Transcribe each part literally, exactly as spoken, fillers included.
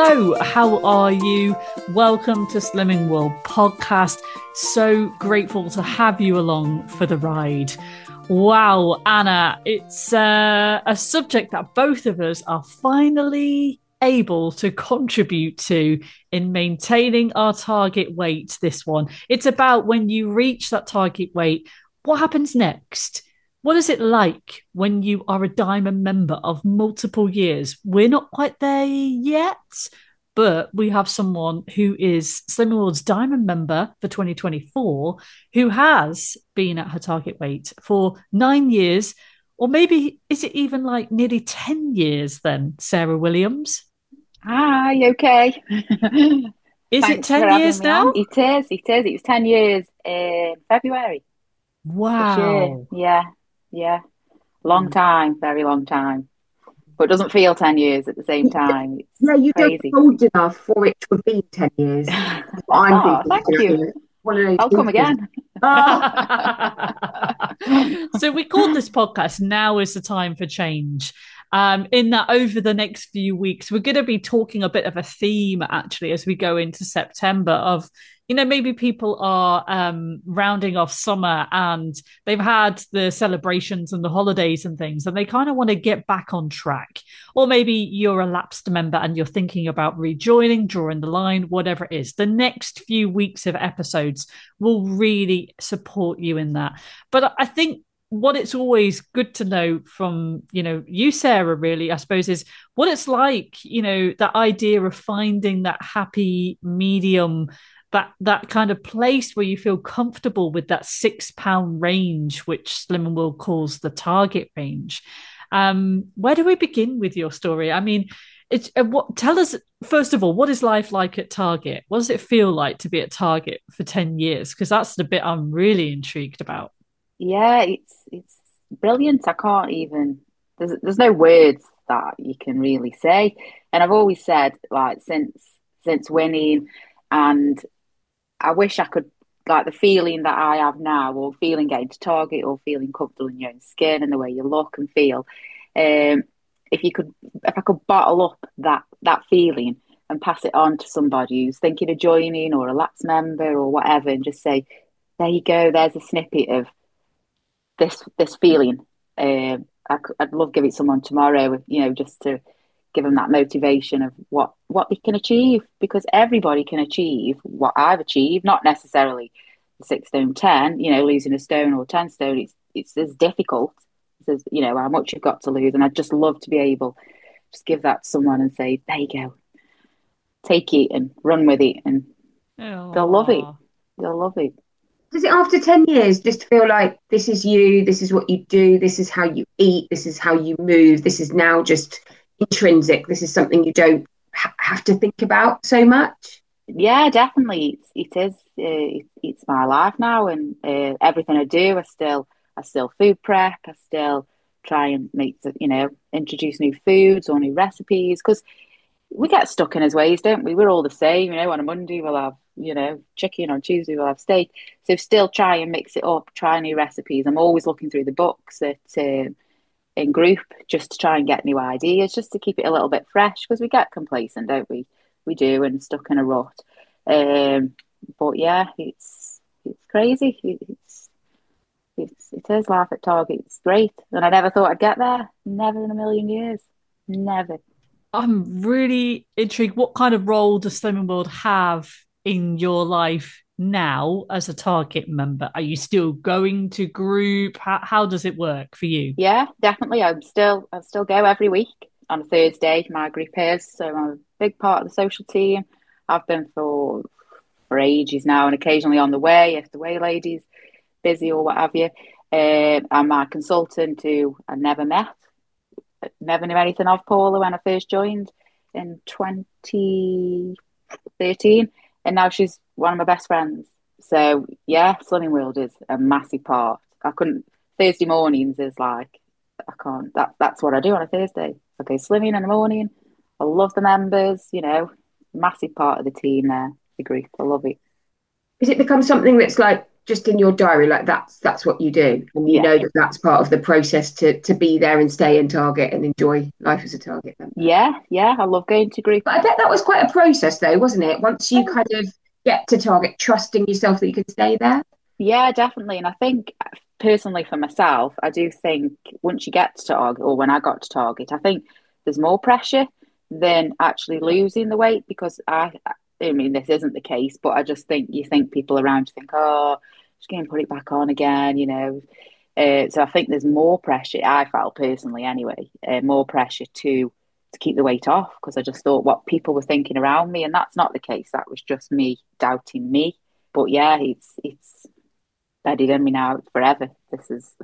Hello, how are you? Welcome to Slimming World podcast. So grateful to have you along for the ride. Wow, Anna, it's uh, a subject that both of us are finally able to contribute to in maintaining our target weight. This one, it's about when you reach that target weight, what happens next? What is it like when you are a Diamond member of multiple years? We're not quite there yet, but we have someone who is Slimming World's Diamond member for twenty twenty-four who has been at her target weight for nine years, or maybe is it even like nearly ten years then, Sarah Williams? Hi, okay. Is it Thanks for ten having years me now? on. It is, it is. It was ten years in February this year. Wow. Yeah, yeah. Long time, very long time. But it doesn't feel ten years at the same time. It's Yeah, you don't crazy. look old enough for it to have been ten years. That's what I'm Oh, thinking. thank You you. know, one of those I'll come boosters. again. Oh, So we called this podcast Now is the Time for Change. Um, in that over the next few weeks, we're going to be talking a bit of a theme actually as we go into September of, you know, maybe people are um, rounding off summer and they've had the celebrations and the holidays and things, and they kind of want to get back on track. Or maybe you're a lapsed member and you're thinking about rejoining, drawing the line, whatever it is. The next few weeks of episodes will really support you in that. But I think what it's always good to know from, you know, you, Sarah, really, I suppose, is what it's like, you know, that idea of finding that happy medium, that that kind of place where you feel comfortable with that six pound range, which Slimming World calls the target range. Um, where do we begin with your story? I mean, it's uh, what tell us first of all, what is life like at Target? What does it feel like to be at Target for ten years? Because that's the bit I'm really intrigued about. Yeah, it's it's brilliant. I can't even there's there's no words that you can really say. And I've always said, like, since since winning, and I wish I could, like, the feeling that I have now, or feeling getting to Target, or feeling comfortable in your own skin and the way you look and feel. Um, if you could, if I could bottle up that that feeling and pass it on to somebody who's thinking of joining, or a lapsed member or whatever, and just say, there you go, there's a snippet of this this feeling. Um, I, would love to give it someone tomorrow, you know, just to give them that motivation of what what they can achieve, because everybody can achieve what I've achieved. Not necessarily six stone ten, you know, losing a stone or ten stone. It's it's as difficult as, you know, how much you've got to lose. And I'd just love to be able to just give that to someone and say, there you go, take it and run with it, and they'll love it. Oh, They'll love it. does it after ten years just feel like this is you, this is what you do, this is how you eat, this is how you move, this is now just intrinsic, this is something you don't ha- have to think about so much? Yeah, definitely. It's, it is. Uh, it, it's my life now, and uh, everything I do, I still, I still food prep. I still try and make, the- you know, introduce new foods or new recipes, because we get stuck in his ways, don't we? We're all the same, you know. On a Monday we'll have, you know, chicken. On Tuesday we'll have steak. So still try and mix it up, try new recipes. I'm always looking through the books at um, in group, just to try and get new ideas, just to keep it a little bit fresh, because we get complacent, don't we? We do, and stuck in a rut. Um, but yeah, it's it's crazy. It's it's it is life at Target. It's great, and I never thought I'd get there. Never in a million years. Never. I'm really intrigued. What kind of role does Slimming World have in your life now as a Target member? Are you still going to group? How, how does it work for you? Yeah, definitely. I'm still I still go every week on a Thursday. My group is, so I'm a big part of the social team. I've been for for ages now, and occasionally on the way if the way lady's busy or what have you. Um, I'm my consultant who I never met, never knew anything of Paula when I first joined in twenty thirteen, and now she's one of my best friends. So yeah, Slimming World is a massive part. I couldn't Thursday mornings is like, I can't. That that's what I do on a Thursday. Okay, swimming in the morning. I love the members. You know, massive part of the team there, the group. I love it. Has it become something that's like just in your diary, like that's that's what you do, and you Yeah. know that that's part of the process to to be there and stay in Target and enjoy life as a Target member. Yeah, yeah, I love going to group. But I bet that was quite a process, though, wasn't it? Once you kind of get to Target, trusting yourself that you can stay there. Yeah, definitely. And I think personally for myself, I do think once you get to Target, or when I got to Target, I think there's more pressure than actually losing the weight, because I, I mean, this isn't the case, but I just think you think people around you think, oh, just going to put it back on again, you know. Uh, so I think there's more pressure. I felt personally, anyway, uh, more pressure to to keep the weight off, because I just thought what people were thinking around me, and that's not the case. That was just me doubting me. But yeah, it's it's bedded in me now forever. This is.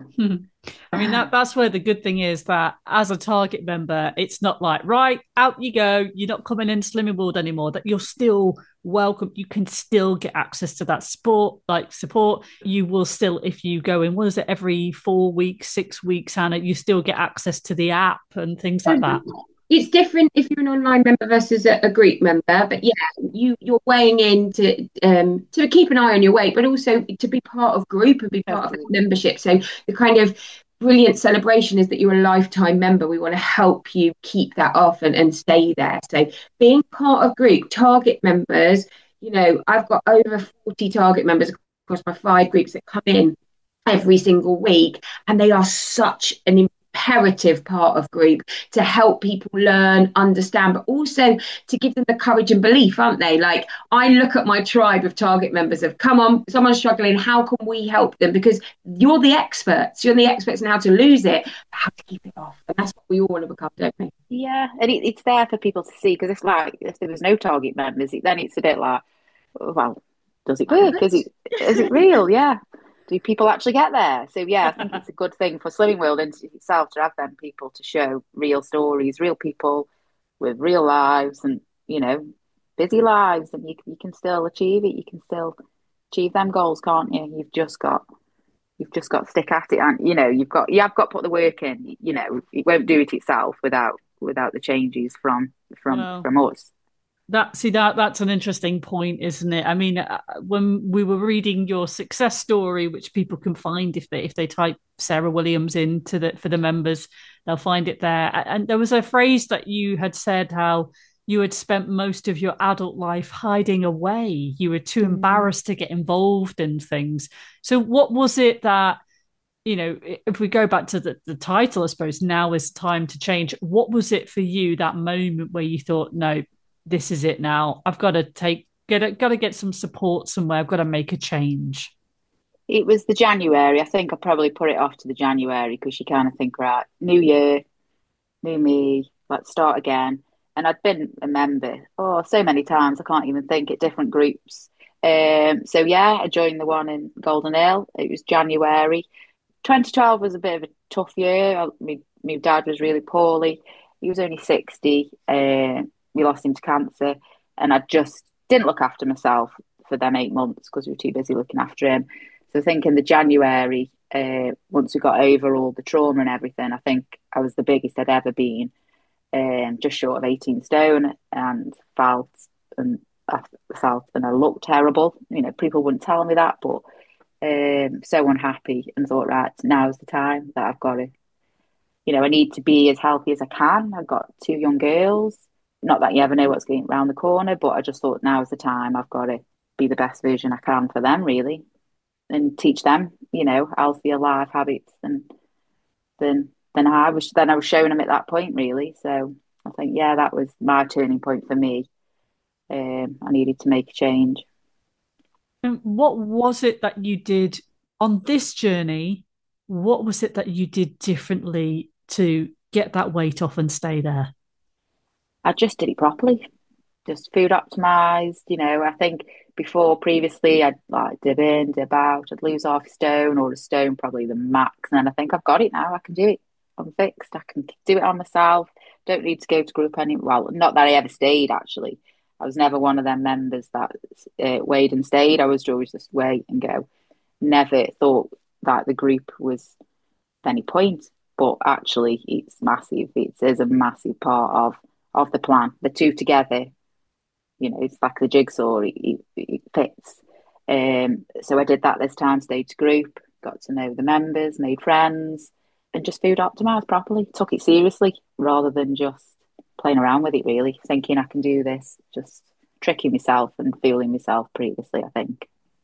I mean, that that's where the good thing is, that as a Target member, it's not like, right, out you go, you're not coming in Slimming World anymore, that you're still welcome. You can still get access to that sport, like support. You will still, if you go in, what is it, every four weeks, six weeks, Hannah, you still get access to the app and things like that. It's different if you're an online member versus a, a group member, but yeah, you you're weighing in to um to keep an eye on your weight, but also to be part of group and be part of the membership. So the kind of brilliant celebration is that you're a lifetime member. We want to help you keep that off and, and stay there. So being part of group, Target members, you know, I've got over forty Target members across my five groups that come in every single week, and they are such an imperative part of group to help people learn, understand, but also to give them the courage and belief, aren't they? Like, I look at my tribe of Target members of, come on, someone's struggling, how can we help them? Because you're the experts, you're the experts in how to lose it, how to keep it off. And that's what we all want to become, don't we? Yeah, and it, it's there for people to see, because it's like, if there was no Target members, then it's a bit like, well, does it work? Is it is it real? Yeah. Do people actually get there? So yeah, I think it's a good thing for Slimming World in itself to have them people to show real stories, real people with real lives, and you know, busy lives, and you you can still achieve it. You can still achieve them goals, can't you? You've just got you've just got to stick at it, and you know, you've got you have got to put the work in. You know, it won't do it itself without without the changes from from Well, from us. That see that that's an interesting point, isn't it? I mean, uh, when we were reading your success story, which people can find if they if they type Sarah Williams into the for the members, they'll find it there. And there was a phrase that you had said, how you had spent most of your adult life hiding away. You were too embarrassed to get involved in things. So what was it that, you know, if we go back to the, the title, I suppose, now is time to change. What was it for you, that moment where you thought, no, this is it now. I've got to take, get, got to get some support somewhere. I've got to make a change. It was the January. I think I probably put it off to the January, because you kind of think, right, new year, new me, let's start again. And I'd been a member, oh, so many times, I can't even think, at different groups. Um, so yeah, I joined the one in Golden Hill. It was January. twenty twelve was a bit of a tough year. I, my, my dad was really poorly. He was only sixty. Uh, we lost him to cancer, and I just didn't look after myself for them eight months because we were too busy looking after him. So I think in the January, uh, once we got over all the trauma and everything, I think I was the biggest I'd ever been, um, just short of eighteen stone, and felt and I felt and I looked terrible. You know, people wouldn't tell me that, but um, so unhappy, and thought, right, now's the time that I've got to, you know, I need to be as healthy as I can. I've got two young girls. Not that you ever know what's going around the corner, but I just thought, now's the time. I've got to be the best version I can for them, really, and teach them, you know, healthier life habits than than than I was. Then I was showing them at that point, really. So I think, yeah, that was my turning point for me. Um, I needed to make a change. And what was it that you did on this journey? What was it that you did differently to get that weight off and stay there? I just did it properly, just food optimized. You know, I think before previously I'd like dip in, dip out, I'd lose half a stone or a stone, probably the max. And then I think I've got it now. I can do it. I'm fixed. I can do it on myself. Don't need to go to group any. Well, not that I ever stayed, actually. I was never one of them members that uh, weighed and stayed. I was always just wait and go. Never thought that the group was any point, but actually it's massive. It is a massive part of of the plan. The two together, you know, it's like the jigsaw. It, it, it fits. Um, so I did that this time, stayed group, got to know the members, made friends, and just food optimized properly. Took it seriously rather than just playing around with it, really, thinking I can do this, just tricking myself and fooling myself previously, I think.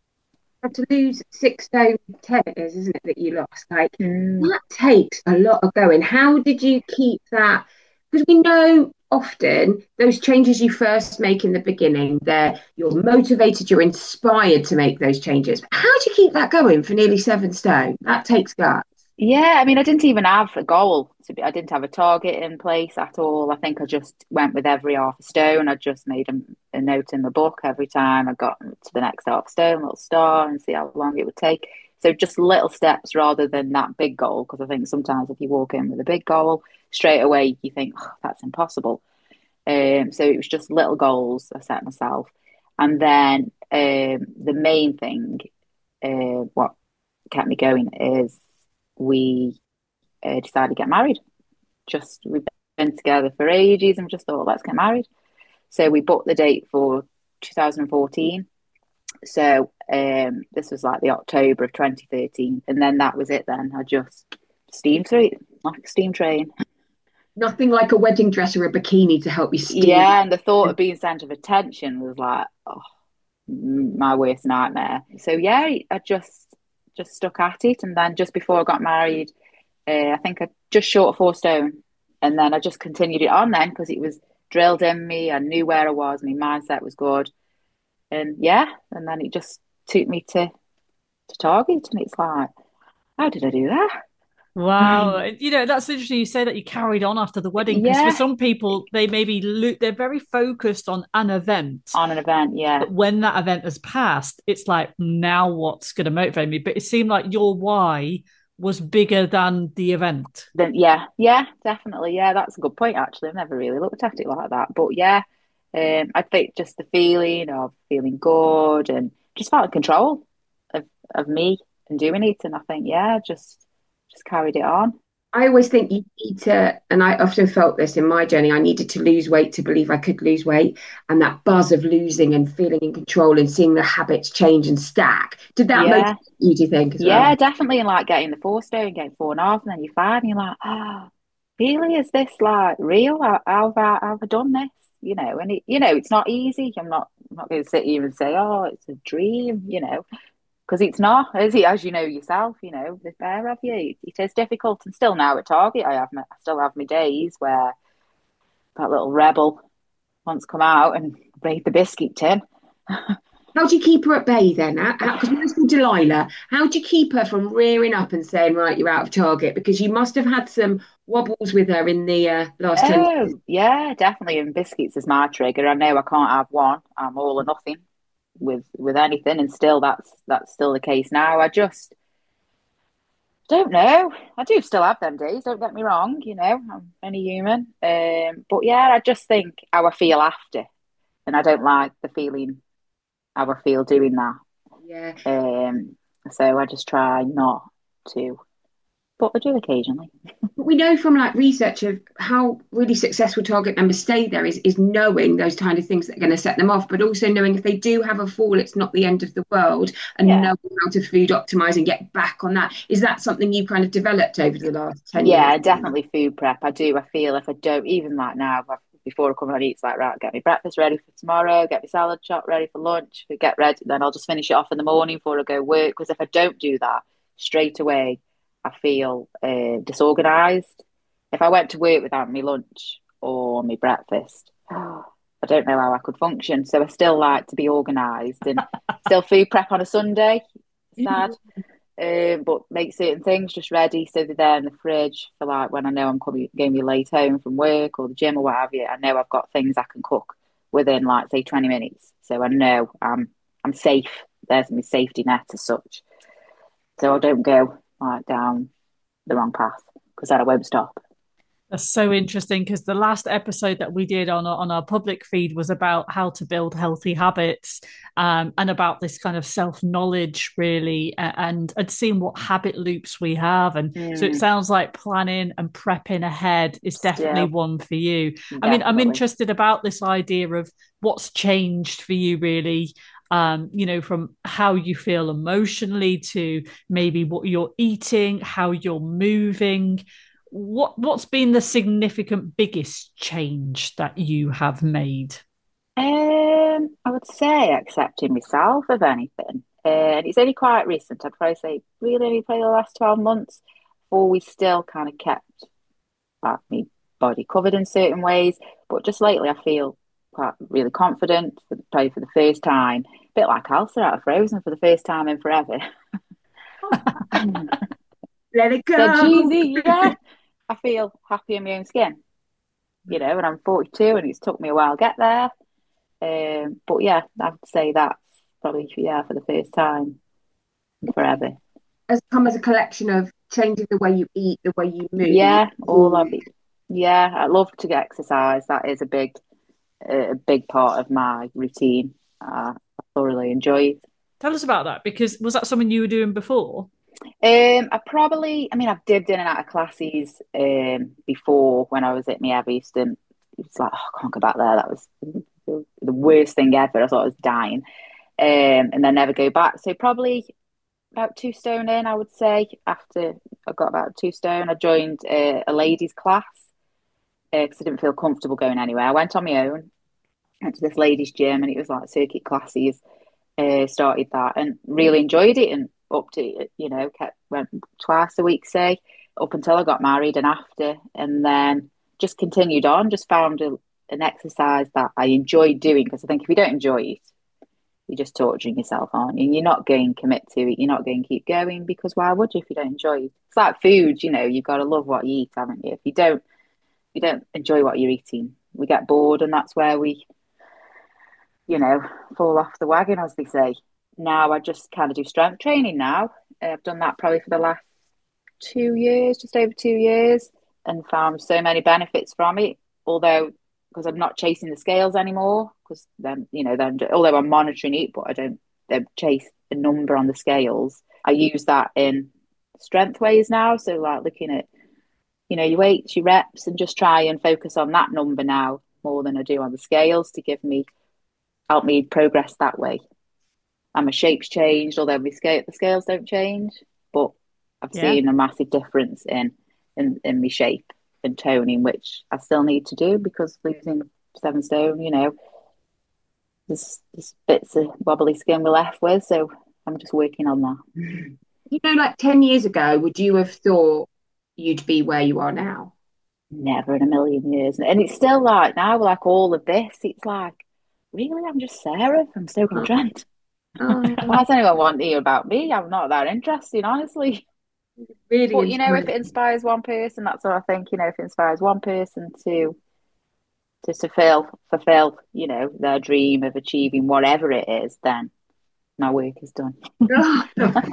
To lose six stone ten it is, isn't it, that you lost? Like Mm. that takes a lot of going. How did you keep that? Because we know often those changes you first make in the beginning, they're you're motivated, you're inspired to make those changes. But how do you keep that going for nearly seven stone? That takes guts. Yeah, I mean, I didn't even have a goal to be, I didn't have a target in place at all. I think I just went with every half a stone. I just made a, a note in the book every time I got to the next half stone, little star, and see how long it would take. So just little steps rather than that big goal. Because I think sometimes if you walk in with a big goal, straight away you think, oh, that's impossible. Um, so it was just little goals I set myself. And then um, the main thing, uh, what kept me going is we uh, decided to get married. Just we've been together for ages and just thought, let's get married. So we booked the date for two thousand fourteen. So um, this was like the October of twenty thirteen, and then that was it. Then I just steamed through it like a steam train. Nothing like a wedding dress or a bikini to help you steam. Yeah, and the thought of being centre of attention was like, oh, my worst nightmare. So yeah, I just just stuck at it, and then just before I got married, uh, I think I just short of four stone, and then I just continued it on then because it was drilled in me. I knew where I was, my mindset was good, and yeah, and then it just took me to to Target, and it's like, how did I do that? Wow. You know, that's interesting. You say that you carried on after the wedding because Yeah, for some people, they maybe lo- they're very focused on an event. on an event, yeah. But when that event has passed, it's like, now what's going to motivate me? But it seemed like your why was bigger than the event. Then yeah, yeah, definitely, yeah. That's a good point. Actually, I've never really looked at it like that, but yeah, um, I think just the feeling of feeling good and just felt in control of of me and doing it, and I think yeah, just just carried it on. I always think you need to, and I often felt this in my journey. I needed to lose weight to believe I could lose weight, and that buzz of losing and feeling in control and seeing the habits change and stack. Did that Yeah, motivate you, do you think, as yeah, well? definitely. And like getting the four stone, getting four and a half, and then you're five, and you're like, oh, really? Is this like real? How, how have I, how have I done this? You know, and it, you know, it's not easy. I'm not, I'm not going to sit here and say, oh, it's a dream. You know, because it's not, is it? As you know yourself, you know, the pair of you, it, it is difficult. And still now at Target, I have my, I still have my days where that little rebel wants to come out and raid the biscuit tin. How do you keep her at bay then? Because mine's called Delilah. How do you keep her from rearing up and saying, right, you're out of Target? Because you must have had some wobbles with her in the uh, last ten years. Oh, yeah, definitely. And biscuits is my trigger. I know I can't have one. I'm all or nothing with with anything, and still that's that's still the case now. I just don't know. I do still have them days, don't get me wrong, you know, I'm only human. Um, but yeah, I just think how I feel after, and I don't like the feeling how I feel doing that. Yeah. Um, so I just try not to, but I do occasionally. But we know from like research of how really successful target members stay there is is knowing those kind of things that are going to set them off, but also knowing if they do have a fall, it's not the end of the world, and Yeah. knowing how to food optimize and get back on that. Is that something you kind of developed over the last ten Yeah, years? definitely food prep. I do. I feel if I don't, even like now, I've- before I come on, it's like, right, get me breakfast ready for tomorrow, get me salad chop ready for lunch, get ready, then I'll just finish it off in the morning before I go work. Because if I don't do that straight away, I feel uh, disorganized. If I went to work without my lunch or my breakfast, I don't know how I could function. So I still like to be organized and still food prep on a Sunday. Sad. Um, but make certain things just ready so they're there in the fridge for like when I know I'm coming going to be late home from work or the gym or what have you. I know I've got things I can cook within like say twenty minutes, so I know I'm I'm safe. There's my safety net as such, so I don't go like down the wrong path because then I won't stop. That's so interesting because the last episode that we did on our, on our public feed was about how to build healthy habits, um, and about this kind of self knowledge, really, and and seeing what habit loops we have. And so it Mm, sounds like planning and prepping ahead is definitely still, one for you. I mean, I'm definitely. interested about this idea of what's changed for you, really, um, you know, from how you feel emotionally to maybe what you're eating, how you're moving. What what's been the significant biggest change that you have made? Um, I would say accepting myself, if anything. And it's only quite recent. I'd probably say really only probably the last twelve months before we still kind of kept like, my body covered in certain ways. But just lately, I feel quite really confident, for, probably for the first time. A bit like Elsa out of Frozen for the first time in forever. Let it So go. cheesy, yeah. I feel happy in my own skin, you know, and I'm forty-two and it's took me a while to get there. Um, but yeah, I would say that's probably, yeah, for the first time in forever. Has come as a collection of changing the way you eat, the way you move. Yeah, all of it. Yeah, I love to get exercise. That is a big, a big part of my routine. Uh, I thoroughly enjoy it. Tell us about that, because was that something you were doing before? Um, I probably, I mean, I've dipped in and out of classes um before when I was at my Evanston. It was like, oh, I can't go back there. That was the, the worst thing ever. I thought I was dying. Um, and then never go back. So probably about two stone in, I would say. After I got about two stone, I joined uh, a ladies' class because I didn't feel comfortable going anywhere. I went on my own, went to this ladies' gym, and it was like circuit classes. Uh, started that and really enjoyed it, and up to you know kept went twice a week, say, up until I got married and after, and then just continued on. Just found a, an exercise that I enjoyed doing because I think if you don't enjoy it, you're just torturing yourself, aren't you? You're not going to commit to it. You're not going to keep going because why would you if you don't enjoy it? It's like food, you know. You've got to love what you eat, haven't you? If you don't, you don't enjoy what you're eating, we get bored, and that's where we, you know, fall off the wagon, as they say. Now I just kind of do strength training now. Uh, I've done that probably for the last two years, just over two years, and found so many benefits from it. Although, because I'm not chasing the scales anymore, because then, you know, then although I'm monitoring it, but I don't, don't chase the number on the scales. I use that in strength ways now. So, like looking at, you know, your weights, your reps, and just try and focus on that number now more than I do on the scales to give me help me progress that way. And my shape's changed, although my scale, the scales don't change, but I've Yeah. seen a massive difference in, in, in my shape and toning, which I still need to do because losing seven stone, you know, there's, there's bits of wobbly skin we're left with. So I'm just working on that. You know, like ten years ago, would you have thought you'd be where you are now? Never in a million years. And it's still like now, like all of this, it's like, really, I'm just Sarah from Stoke-on-Trent. Oh, Why does anyone want to hear about me? I'm not that interesting, honestly. really But you know, if it inspiring. inspires one person, that's what I think. You know, if it inspires one person to to fulfill fulfill, you know, their dream of achieving whatever it is, then my work is done. Oh,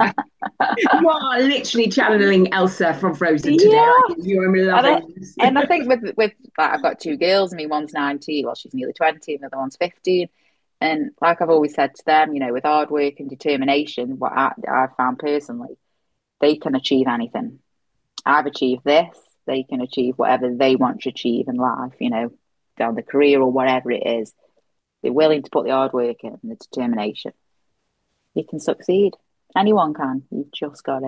you are literally channeling Elsa from Frozen today, Yeah, aren't you? I'm and I, loving this. and I think with with like, I've got two girls, and me one's nineteen, well, she's nearly twenty, and the other one's fifteen. And like I've always said to them, you know, with hard work and determination, what I, I've found personally, they can achieve anything. I've achieved this, they can achieve whatever they want to achieve in life, you know, down the career or whatever it is. They're willing to put the hard work in and the determination. You can succeed. Anyone can. You've just got to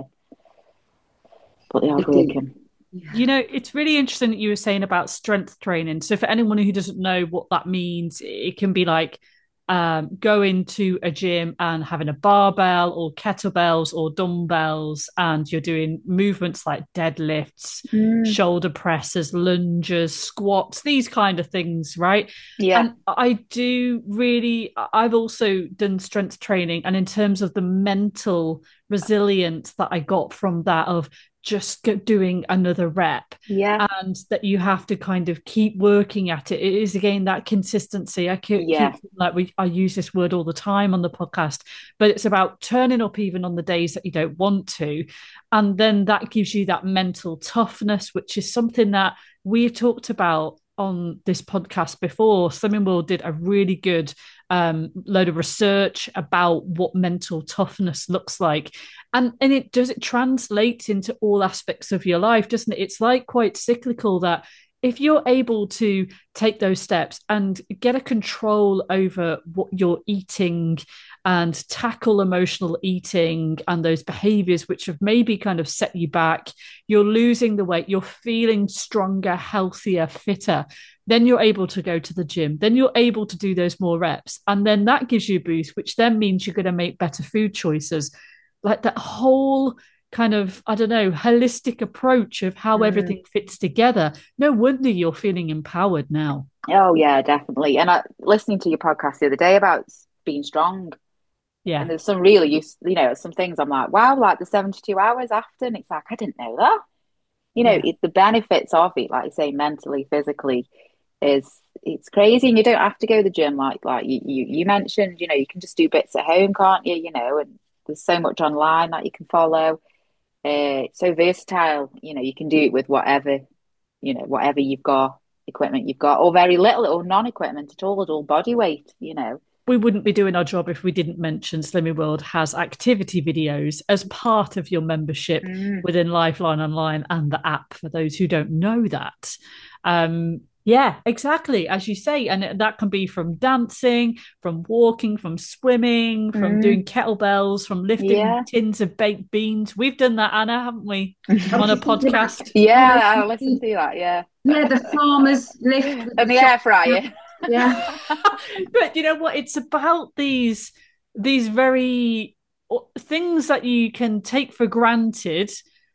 put the hard work in. You know, it's really interesting that you were saying about strength training. So, for anyone who doesn't know what that means, it can be like um, going to a gym and having a barbell or kettlebells or dumbbells, and you're doing movements like deadlifts, Mm, shoulder presses, lunges, squats, these kind of things, right? yeah, And I do really, I've also done strength training, and in terms of the mental resilience that I got from that, of just doing another rep, yeah, and that you have to kind of keep working at it. It is again that consistency. I keep, yeah, keep like we I use this word all the time on the podcast, but it's about turning up even on the days that you don't want to, and then that gives you that mental toughness, which is something that we've talked about on this podcast before. Slimming World did a really good um, load of research about what mental toughness looks like, and and it does it translates into all aspects of your life, doesn't it? It's like quite cyclical that if you're able to take those steps and get a control over what you're eating and tackle emotional eating and those behaviors which have maybe kind of set you back, you're losing the weight, you're feeling stronger, healthier, fitter, then you're able to go to the gym, then you're able to do those more reps. And then that gives you a boost, which then means you're going to make better food choices. Like that whole kind of, I don't know, holistic approach of how mm. everything fits together. No wonder you're feeling empowered now. Oh, yeah, definitely. And I, listening to your podcast the other day about being strong. Yeah. And there's some really use, you know, some things I'm like, wow, like the seventy-two hours after. And it's like, I didn't know that. You know, yeah. it, the benefits of it, like you say, mentally, physically, is it's crazy. And you don't have to go to the gym like like you, you, you mentioned, you know, you can just do bits at home, can't you? You know, and there's so much online that you can follow. Uh, it's so versatile, you know, you can do it with whatever, you know, whatever you've got, equipment you've got, or very little or non-equipment at all, at all body weight, you know. We wouldn't be doing our job if we didn't mention Slimming World has activity videos as part of your membership mm. within Lifeline Online and the app, for those who don't know that. Um, yeah, exactly, as you say. And that can be from dancing, from walking, from swimming, from mm. doing kettlebells, from lifting yeah. tins of baked beans. We've done that, Anna, haven't we, on a podcast? Yeah, I listened to that, yeah. Yeah, the farmers lift. And the air fryer. Yeah. But you know what? It's about these these very things that you can take for granted.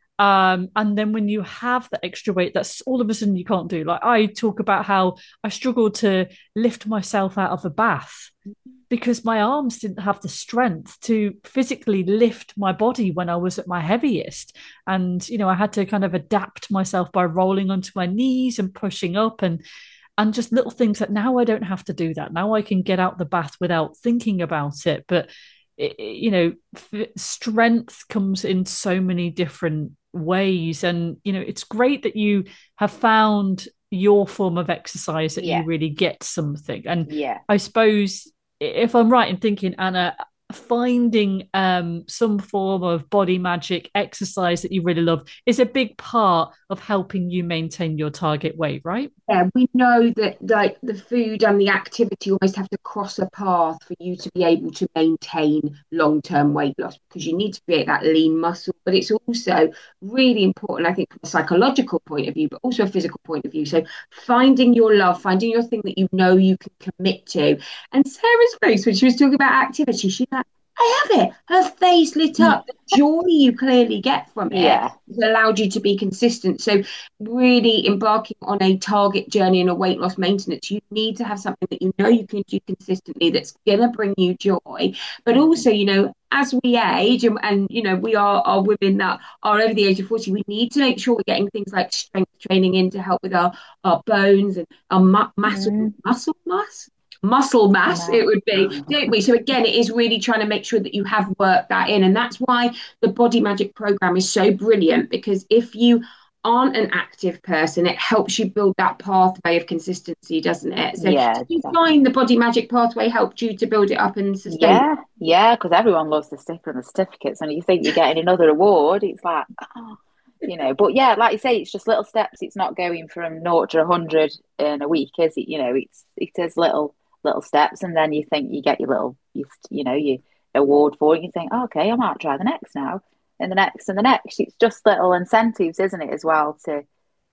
Um, and then when you have the extra weight, that's all of a sudden you can't do. Like I talk about how I struggled to lift myself out of a bath because my arms didn't have the strength to physically lift my body when I was at my heaviest. And, you know, I had to kind of adapt myself by rolling onto my knees and pushing up and and just little things that now I don't have to do that. Now I can get out the bath without thinking about it. But, it, you know, f- strength comes in so many different ways. And, you know, it's great that you have found your form of exercise that yeah. you really get something. And yeah. I suppose, if I'm right in thinking, Anna, finding um, some form of body magic exercise that you really love is a big part of helping you maintain your target weight, right? Yeah, we know that like the food and the activity almost have to cross a path for you to be able to maintain long-term weight loss, because you need to create that lean muscle. But it's also really important, I think, from a psychological point of view, but also a physical point of view. So finding your love, finding your thing that you know you can commit to. And Sarah's face, when she was talking about activity, she's like, I have it. Her face lit up. The joy you clearly get from it yeah. has allowed you to be consistent. So really embarking on a target journey and a weight loss maintenance, you need to have something that you know you can do consistently that's going to bring you joy. But also, you know, as we age and, and you know, we are, are women that are over the age of forty, we need to make sure we're getting things like strength training in to help with our, our bones and our mu- muscle, mm. muscle mass. muscle mass it would be, don't we? So again, it is really trying to make sure that you have worked that in, and that's why the Body Magic program is so brilliant, because if you aren't an active person, it helps you build that pathway of consistency, doesn't it? So yeah, did you exactly. find the Body Magic pathway helped you to build it up and sustain yeah it? yeah because everyone loves the sticker and the certificates, and you think you're getting another award, it's like, oh, you know. But yeah, like you say, it's just little steps. It's not going from naught to a hundred in a week, is it? You know, it's it is little little steps, and then you think you get your little you, you know your award for it, and you think, oh, okay, I might try the next now, and the next and the next. It's just little incentives, isn't it, as well, to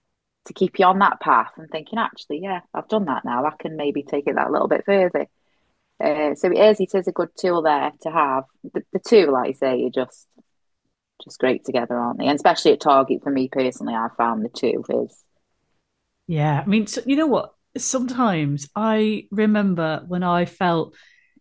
to keep you on that path and thinking, actually, yeah, I've done that now, I can maybe take it that little bit further. Uh, so it is it is a good tool there to have. The, the two, like you say, are just just great together, aren't they? And especially at Target, for me personally, I found the two is yeah. I mean, so, you know what, sometimes I remember when I felt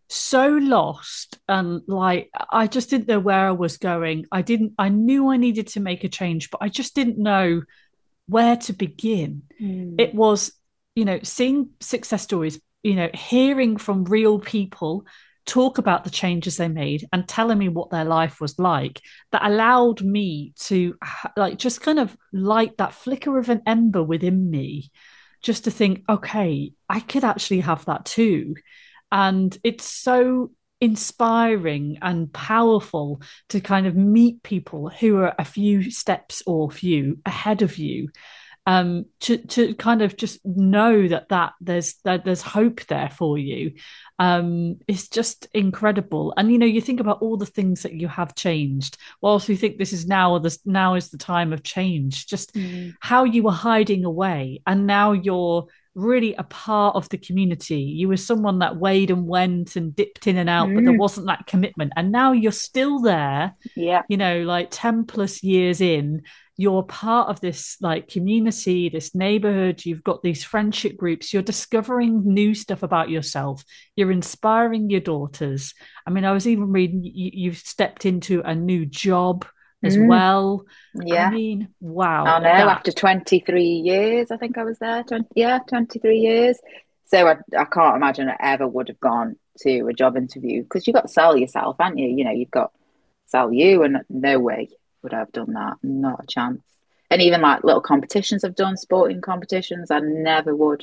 so lost and like I just didn't know where I was going. I didn't I knew I needed to make a change, but I just didn't know where to begin. Mm. It was, you know, seeing success stories, you know, hearing from real people talk about the changes they made and telling me what their life was like, that allowed me to like just kind of light that flicker of an ember within me, just to think, okay, I could actually have that too. And it's so inspiring and powerful to kind of meet people who are a few steps or few ahead of you. um, to to kind of just know that that there's that there's hope there for you. Um, it's just incredible. And you know, you think about all the things that you have changed. Whilst we think this is now this now is the time of change, just Mm. how you were hiding away, and now you're really a part of the community. You were someone that weighed and went and dipped in and out, but there Mm. wasn't that commitment. And now you're still there, Yeah. you know, like ten plus years in, you're part of this like community, this neighborhood. You've got these friendship groups. You're discovering new stuff about yourself. You're inspiring your daughters. I mean, I was even reading you, you've stepped into a new job as Mm. well. Yeah. I mean, wow. I know, that- after twenty-three years, I think I was there. twenty, yeah, twenty-three years. So I, I can't imagine I ever would have gone to a job interview because you've got to sell yourself, haven't you? You know, you've got to sell you, and no way would I have done that. Not a chance. And even like little competitions I've done, sporting competitions, I never would.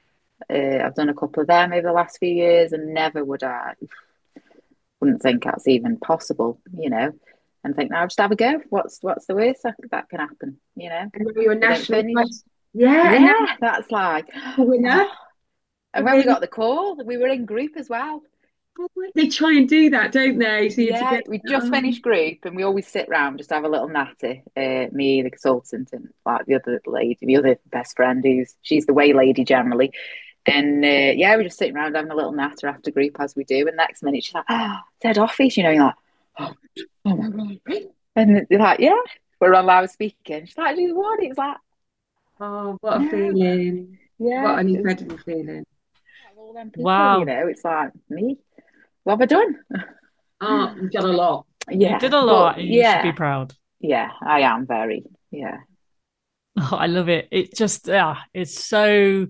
Uh, I've done a couple of them over the last few years, and never would I. Wouldn't think that's even possible, you know. And think, now I'll just have a go. What's what's the worst that, that can happen, you know? And now you're a They don't national finish. prize. Yeah, and now Yeah, that's like. you're a winner. And when we got the call, we were in group as well. They try and do that, don't they? So you're Yeah, together. we just Oh. finished group, and we always sit round, just have a little natty. Uh, me, the consultant, and like the other lady, the other best friend, who's she's the way lady generally. And uh, yeah, we're just sitting around having a little natter after group as we do. And next minute, she's like, "Oh, dead office," you know, you're like, "Oh, oh my god!" And they're like, "Yeah, we're on loudspeaker." She's like, "She's what?" It's like, Oh, what a yeah, feeling. yeah, What an it's incredible feeling. all them people, wow. you know. It's like me. What have I done? Oh, you've done a lot. Yeah, You did a lot, but and you should be yeah, proud. yeah, I am very, yeah. Oh, I love it. It just, yeah, it's so,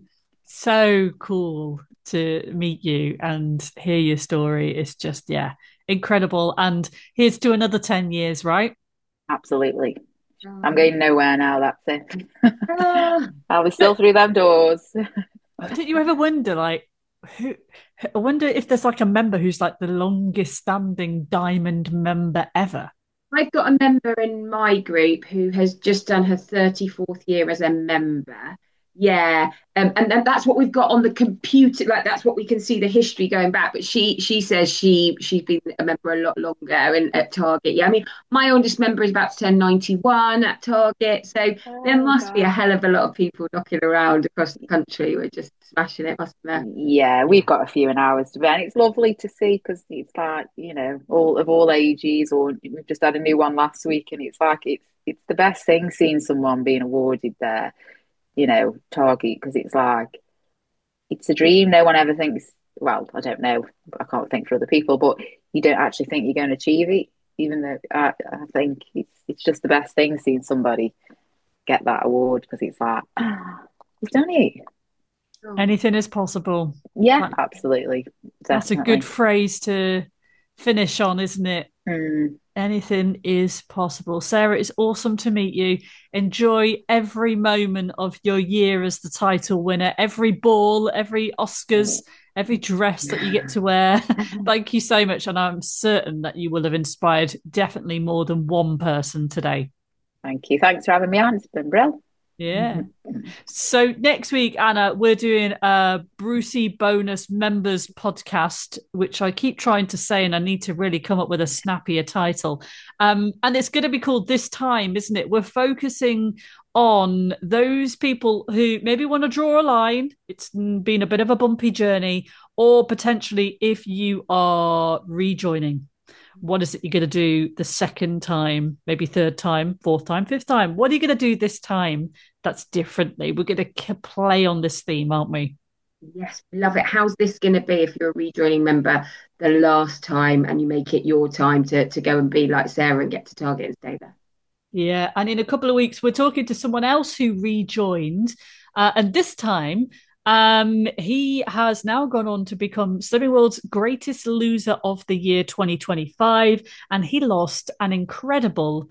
so cool to meet you and hear your story. It's just, yeah, incredible. And here's to another ten years, right? Absolutely. I'm Oh. going nowhere now, that's it. Ah. I'll be still through them doors. Didn't you ever wonder, like, who? I wonder if there's like a member who's like the longest standing diamond member ever. I've got a member in my group who has just done her thirty-fourth year as a member. Yeah, um, and, and that's what we've got on the computer. Like that's what we can see the history going back. But she she says she she's been a member a lot longer and at Target. Yeah, I mean my oldest member is about to turn ninety-one at Target. So there Oh, must be a God. hell of a lot of people knocking around across the country. We're just smashing it, mustn't there? Yeah, we've got a few in ours to be, and it's lovely to see because it's like, you know, all of all ages, or we've just had a new one last week, and it's like it's it's the best thing seeing someone being awarded their, you know, Target, because it's like it's a dream. No one ever thinks, well, I don't know, I can't think for other people, but you don't actually think you're going to achieve it, even though I, I think it's it's just the best thing seeing somebody get that award because it's like, ah, you've done it. Oh. Anything is possible. Yeah, Like, absolutely. that's a Definitely. good phrase to finish on, isn't it? Mm. Anything is possible. Sarah, it's awesome to meet you. Enjoy every moment of your year as the title winner, every ball, every Oscars, every dress that you get to wear. Thank you so much. And I'm certain that you will have inspired definitely more than one person today. Thank you. Thanks for having me on. It's been brilliant. Yeah. So next week, Anna, we're doing a Brucey bonus members podcast, which I keep trying to say, and I need to really come up with a snappier title. Um, and it's going to be called This Time, isn't it? We're focusing on those people who maybe want to draw a line. It's been a bit of a bumpy journey, or potentially if you are rejoining. What is it you're going to do the second time, maybe third time, fourth time, fifth time? What are you going to do this time that's differently? We're going to play on this theme, aren't we? Yes, love it. How's this going to be if you're a rejoining member the last time and you make it your time to, to go and be like Sarah and get to Target and stay there? Yeah. And in a couple of weeks, we're talking to someone else who rejoined. Uh, and this time, Um, he has now gone on to become Slimming World's greatest loser of the year twenty twenty-five, and he lost an incredible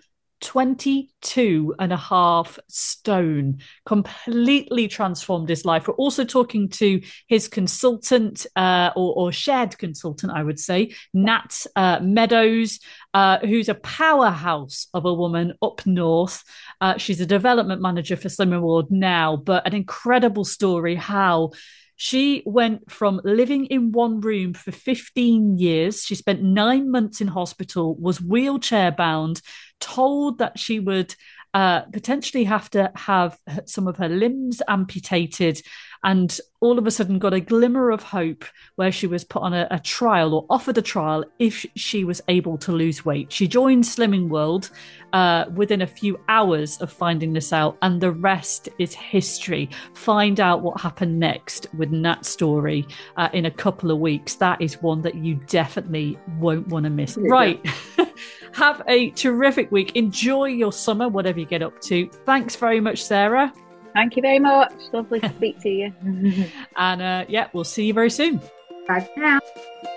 twenty-two and a half stone, completely transformed his life. We're also talking to his consultant uh, or, or shared consultant, I would say, Nat uh, Meadows, uh, who's a powerhouse of a woman up north. Uh, she's a development manager for Slimming World now, but an incredible story how she went from living in one room for fifteen years. She spent nine months in hospital, was wheelchair bound, told that she would uh, potentially have to have some of her limbs amputated, and all of a sudden got a glimmer of hope where she was put on a, a trial or offered a trial if she was able to lose weight. She joined Slimming World uh, within a few hours of finding this out, and the rest is history. Find out what happened next with Nat's story uh, in a couple of weeks. That is one that you definitely won't want to miss. Yeah. Right. Have a terrific week. Enjoy your summer, whatever you get up to. Thanks very much, Sarah. Thank you very much. Lovely to speak to you. And uh, yeah, we'll see you very soon. Bye for now.